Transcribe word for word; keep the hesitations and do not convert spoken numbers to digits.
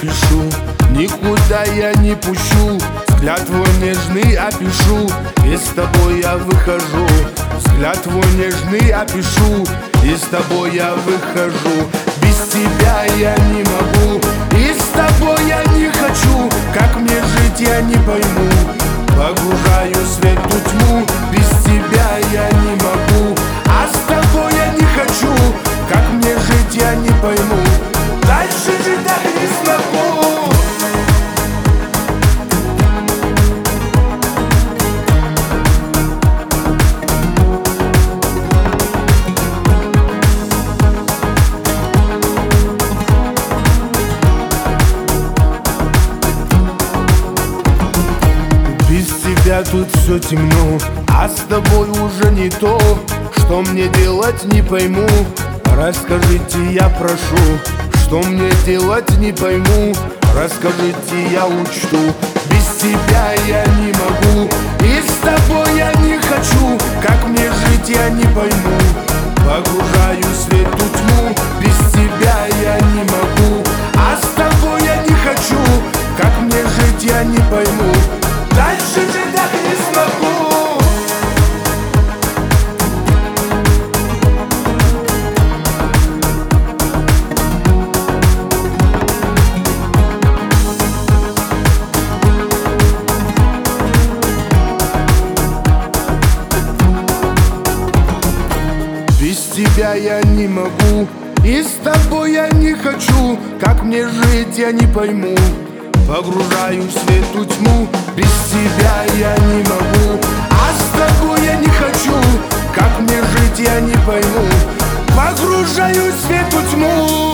спешу, никуда я не пущу. Взгляд твой нежный опишу, и с тобой я выхожу. Взгляд твой нежный опишу, и с тобой я выхожу. Без тебя я не могу, и с тобой я не хочу. Как мне жить, я не пойму, погружаю свет в тьму. Без тебя я не могу, а с тобой я не хочу. Как мне жить, я не пойму, дальше жить так не смогу. Без тебя тут все темно, а с тобой уже не то. Что мне делать, не пойму, расскажите, я прошу. Что мне делать, не пойму, расскажите, я учту. Без тебя я не могу, и с тобой я не хочу. Как мне жить, я не пойму, погружаю свет в тьму. Без тебя я не могу, а с тобой я не хочу. Как мне жить, я не пойму, дальше жить так не смогу. Без тебя я не могу, и с тобой я не хочу. Как мне жить, я не пойму, погружаю свет в тьму. Без тебя я не могу, а с тобой я не хочу. Как мне жить, я не пойму, погружаю свет в тьму.